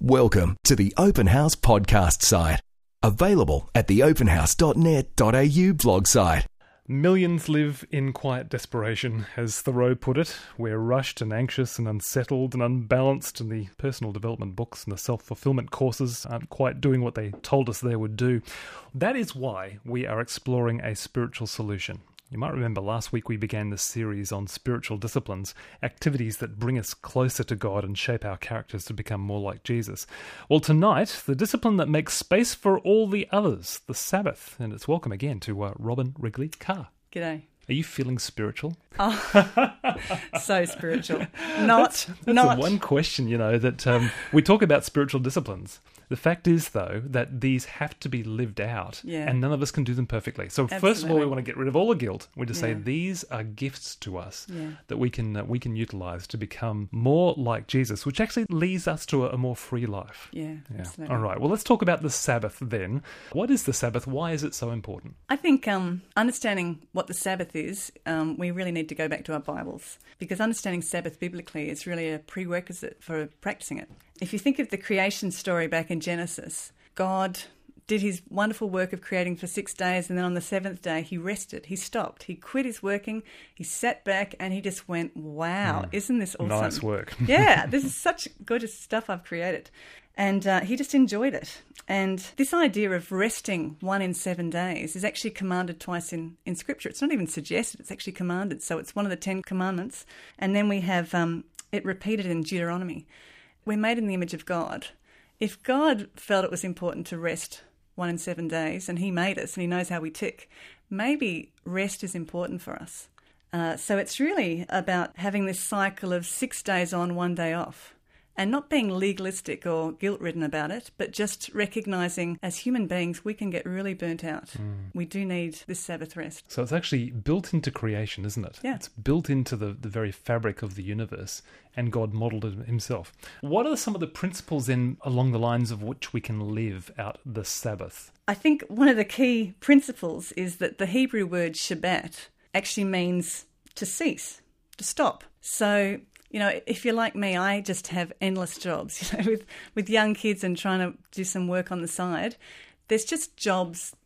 Welcome to the Open House podcast site. Available at theopenhouse.net.au blog site. Millions live in quiet desperation, as Thoreau put it. We're rushed and anxious and unsettled and unbalanced, and the personal development books and the self-fulfillment courses aren't quite doing what they told us they would do. That is why we are exploring a spiritual solution. You might remember last week we began this series on spiritual disciplines, activities that bring us closer to God and shape our characters to become more like Jesus. Well, tonight, the discipline that makes space for all the others, the Sabbath. And it's welcome again to Robin Wrigley Carr. G'day. Are you feeling spiritual? Oh, so spiritual. That's the one question, that we talk about spiritual disciplines. The fact is, though, that these have to be lived out, and none of us can do them perfectly. So First of all, we want to get rid of all the guilt. We just say these are gifts to us that we can utilize to become more like Jesus, which actually leads us to a more free life. Yeah, absolutely. All right, well, let's talk about the Sabbath then. What is the Sabbath? Why is it so important? I think understanding what the Sabbath is, we really need to go back to our Bibles, because understanding Sabbath biblically is really a prerequisite for practicing it. If you think of the creation story back in Genesis, God did his wonderful work of creating for 6 days, and then on the seventh day he rested, he stopped, he quit his working, he sat back and he just went, wow, isn't this awesome? Nice work. Yeah, this is such gorgeous stuff I've created. And he just enjoyed it. And this idea of resting 1 in 7 days is actually commanded twice in Scripture. It's not even suggested, it's actually commanded. So it's one of the 10 commandments. And then we have it repeated in Deuteronomy. We're made in the image of God. If God felt it was important to rest 1 in 7 days, and he made us and he knows how we tick, maybe rest is important for us. So it's really about having this cycle of 6 days on, 1 day off. And not being legalistic or guilt-ridden about it, but just recognising as human beings we can get really burnt out. We do need this Sabbath rest. So it's actually built into creation, isn't it? Yeah. It's built into the very fabric of the universe, and God modelled it himself. What are some of the principles then along the lines of which we can live out the Sabbath? I think one of the key principles is that the Hebrew word Shabbat actually means to cease, to stop. So if you're like me, I just have endless jobs, with young kids and trying to do some work on the side. There's just jobs.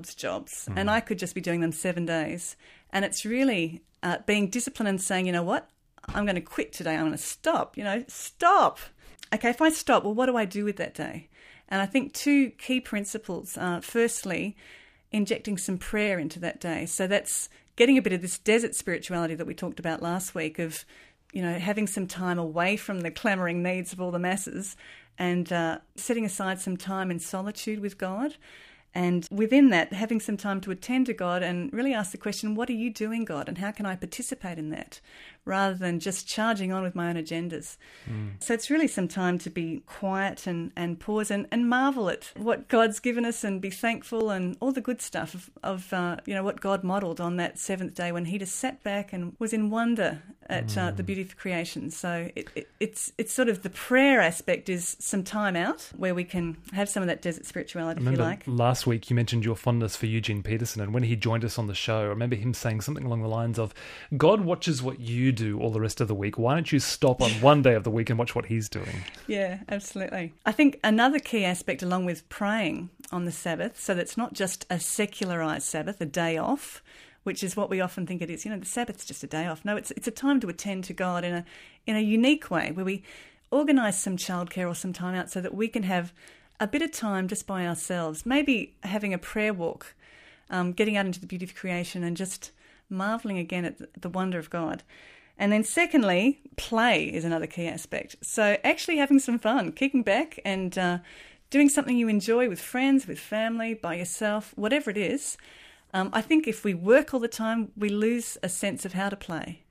And I could just be doing them 7 days. And it's really being disciplined and saying, you know what, I'm going to quit today. I'm going to stop, stop. Okay, if I stop, well, what do I do with that day? And I think 2 key principles are, firstly, injecting some prayer into that day. So that's getting a bit of this desert spirituality that we talked about last week of, having some time away from the clamouring needs of all the masses and setting aside some time in solitude with God. And within that, having some time to attend to God and really ask the question, what are you doing, God, and how can I participate in that, rather than just charging on with my own agendas. So it's really some time to be quiet and pause and marvel at what God's given us and be thankful and all the good stuff of what God modelled on that seventh day when he just sat back and was in wonder at the beauty of creation. So it's sort of the prayer aspect is some time out where we can have some of that desert spirituality, if you like. Last week you mentioned your fondness for Eugene Peterson, and when he joined us on the show, I remember him saying something along the lines of, God watches what you do all the rest of the week. Why don't you stop on one day of the week and watch what he's doing? Yeah, absolutely. I think another key aspect along with praying on the Sabbath, so that's not just a secularised Sabbath, a day off, which is what we often think it is. The Sabbath's just a day off. No, it's a time to attend to God in a unique way where we organise some childcare or some time out so that we can have a bit of time just by ourselves, maybe having a prayer walk, getting out into the beauty of creation and just marvelling again at the wonder of God. And then secondly, play is another key aspect. So actually having some fun, kicking back and doing something you enjoy with friends, with family, by yourself, whatever it is. I think if we work all the time, we lose a sense of how to play.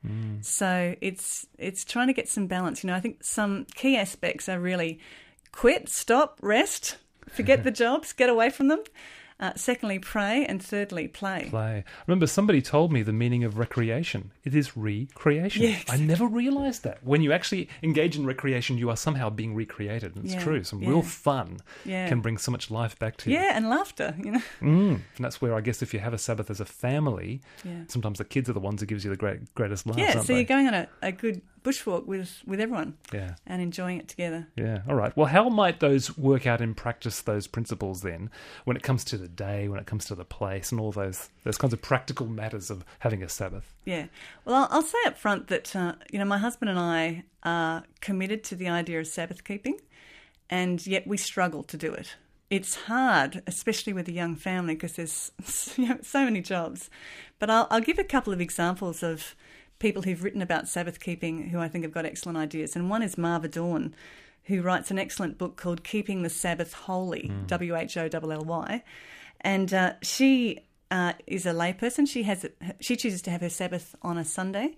So it's trying to get some balance. I think some key aspects are really quit, stop, rest, forget the jobs, get away from them. Secondly, pray, and thirdly, play. I remember somebody told me the meaning of recreation. It is recreation. Yeah, exactly. I never realised that. When you actually engage in recreation, you are somehow being recreated. And it's true. Some real fun can bring so much life back to you. Yeah, and laughter, And that's where I guess if you have a Sabbath as a family, sometimes the kids are the ones that gives you the greatest laughs, aren't so they? you're going on a good bushwalk with everyone Yeah. and enjoying it together. Yeah. All right. Well, how might those work out in practice, those principles then, when it comes to the day, when it comes to the place and all those kinds of practical matters of having a Sabbath? Yeah. Well, I'll say up front that, my husband and I are committed to the idea of Sabbath keeping, and yet we struggle to do it. It's hard, especially with a young family, because there's so many jobs. But I'll give a couple of examples of people who've written about Sabbath keeping who I think have got excellent ideas. And one is Marva Dawn, who writes an excellent book called Keeping the Sabbath Holy, WHOLLY. And she is a layperson. She chooses to have her Sabbath on a Sunday.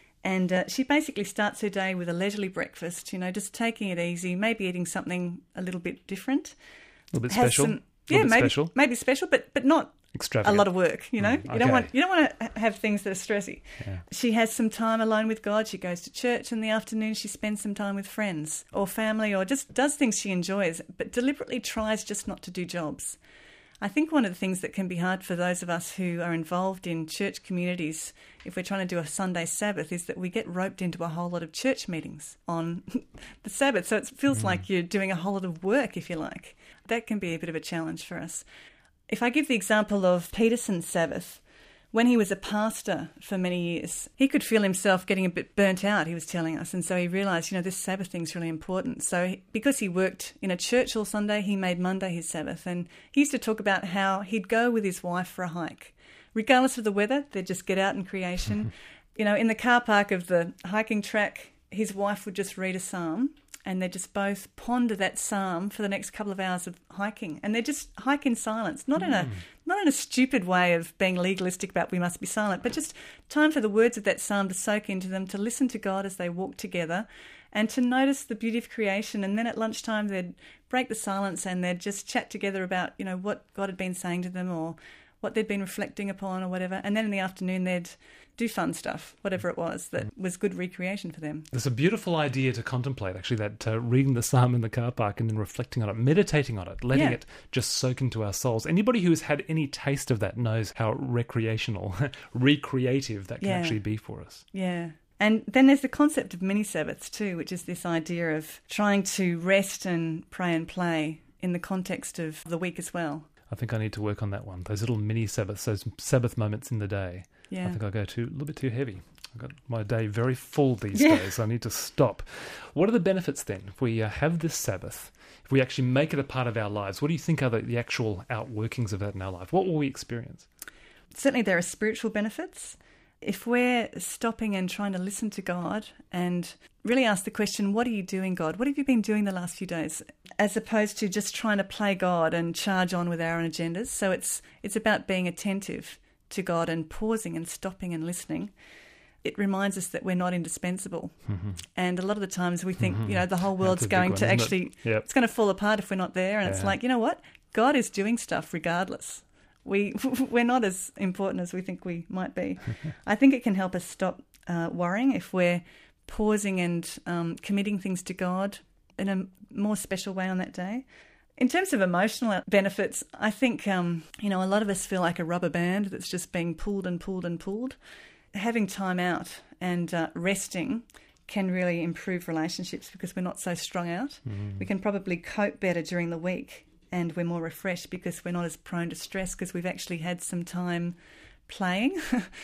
And she basically starts her day with a leisurely breakfast, just taking it easy, maybe eating something a little bit different. A little bit special. Maybe special, but not extravagant. A lot of work, You okay. don't want to have things that are stressy. Yeah. She has some time alone with God. She goes to church in the afternoon. She spends some time with friends or family, or just does things she enjoys, but deliberately tries just not to do jobs. I think one of the things that can be hard for those of us who are involved in church communities, if we're trying to do a Sunday Sabbath, is that we get roped into a whole lot of church meetings on the Sabbath. So it feels like you're doing a whole lot of work, if you like. That can be a bit of a challenge for us. If I give the example of Peterson's Sabbath, when he was a pastor for many years, he could feel himself getting a bit burnt out, he was telling us. And so he realised, this Sabbath thing's really important. So because he worked in a church all Sunday, he made Monday his Sabbath. And he used to talk about how he'd go with his wife for a hike. Regardless of the weather, they'd just get out in creation. In the car park of the hiking track, his wife would just read a psalm, and they'd just both ponder that psalm for the next couple of hours of hiking. And they'd just hike in silence, not in a stupid way of being legalistic about we must be silent, but just time for the words of that psalm to soak into them, to listen to God as they walk together, and to notice the beauty of creation. And then at lunchtime they'd break the silence and they'd just chat together about, what God had been saying to them or what they'd been reflecting upon or whatever. And then in the afternoon they'd do fun stuff, whatever it was that was good recreation for them. There's a beautiful idea to contemplate, actually, that reading the psalm in the car park and then reflecting on it, meditating on it, letting it just soak into our souls. Anybody who has had any taste of that knows how recreational, recreative that can actually be for us. Yeah. And then there's the concept of mini Sabbaths too, which is this idea of trying to rest and pray and play in the context of the week as well. I think I need to work on that one. Those little mini Sabbaths, those Sabbath moments in the day. Yeah. I think I go a little bit too heavy. I've got my day very full these days. I need to stop. What are the benefits then if we have this Sabbath? If we actually make it a part of our lives, what do you think are the actual outworkings of that in our life? What will we experience? Certainly there are spiritual benefits. If we're stopping and trying to listen to God and really ask the question, what are you doing, God? What have you been doing the last few days? As opposed to just trying to play God and charge on with our own agendas. So it's about being attentive to God and pausing and stopping and listening. It reminds us that we're not indispensable. And a lot of the times we think, the whole world's going to actually, it's going to fall apart if we're not there. And it's like, you know what? God is doing stuff regardless. We're not as important as we think we might be. I think it can help us stop worrying if we're pausing and committing things to God in a more special way on that day. In terms of emotional benefits, I think, a lot of us feel like a rubber band that's just being pulled and pulled and pulled. Having time out and resting can really improve relationships because we're not so strung out. We can probably cope better during the week and we're more refreshed because we're not as prone to stress because we've actually had some time playing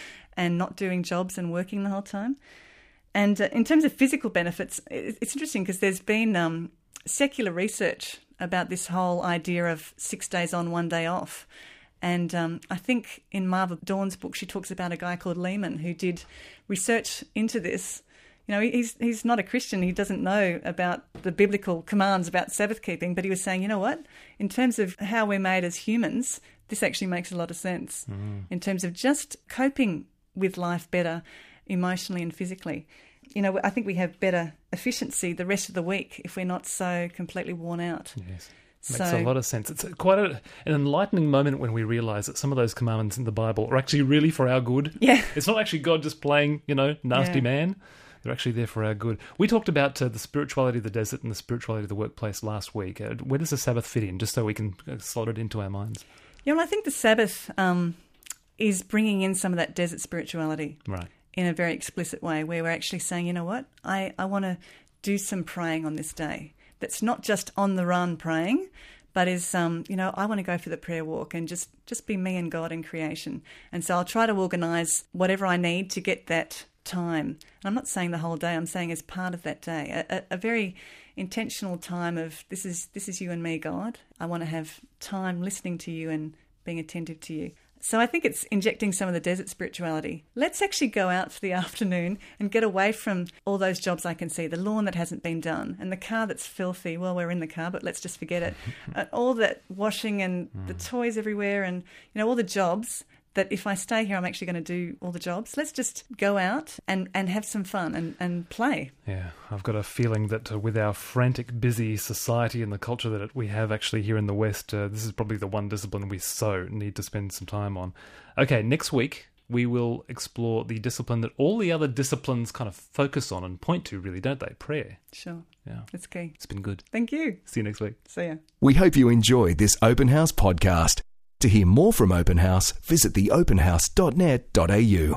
and not doing jobs and working the whole time. And in terms of physical benefits, it's interesting because there's been secular research about this whole idea of 6 days on, 1 day off. And I think in Marva Dawn's book, she talks about a guy called Lehman who did research into this. He's not a Christian. He doesn't know about the biblical commands about Sabbath keeping, but he was saying, you know what? In terms of how we're made as humans, this actually makes a lot of sense in terms of just coping with life better emotionally and physically. I think we have better efficiency the rest of the week if we're not so completely worn out. Yes. Makes a lot of sense. It's quite an enlightening moment when we realise that some of those commandments in the Bible are actually really for our good. Yeah. It's not actually God just playing, nasty man. They're actually there for our good. We talked about the spirituality of the desert and the spirituality of the workplace last week. Where does the Sabbath fit in, just so we can slot it into our minds? Yeah, well, I think the Sabbath is bringing in some of that desert spirituality. Right. in a very explicit way where we're actually saying, you know what, I want to do some praying on this day. That's not just on the run praying, but is, I want to go for the prayer walk and just be me and God in creation. And so I'll try to organise whatever I need to get that time. And I'm not saying the whole day, I'm saying as part of that day, a very intentional time of this is you and me, God. I want to have time listening to you and being attentive to you. So I think it's injecting some of the desert spirituality. Let's actually go out for the afternoon and get away from all those jobs I can see, the lawn that hasn't been done and the car that's filthy. Well, we're in the car, but let's just forget it. All that washing and the toys everywhere and, all the jobs that if I stay here, I'm actually going to do all the jobs. Let's just go out and have some fun and play. Yeah, I've got a feeling that with our frantic, busy society and the culture that we have actually here in the West, this is probably the one discipline we so need to spend some time on. Okay, next week we will explore the discipline that all the other disciplines kind of focus on and point to, really, don't they? Prayer. Sure. Yeah. It's key. It's been good. Thank you. See you next week. See ya. We hope you enjoyed this Open House podcast. To hear more from Open House, visit theopenhouse.net.au.